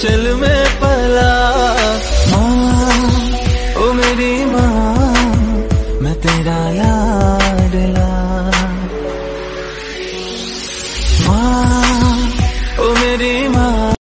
आंचल में पला। माँ ओ मेरी माँ, मैं तेरा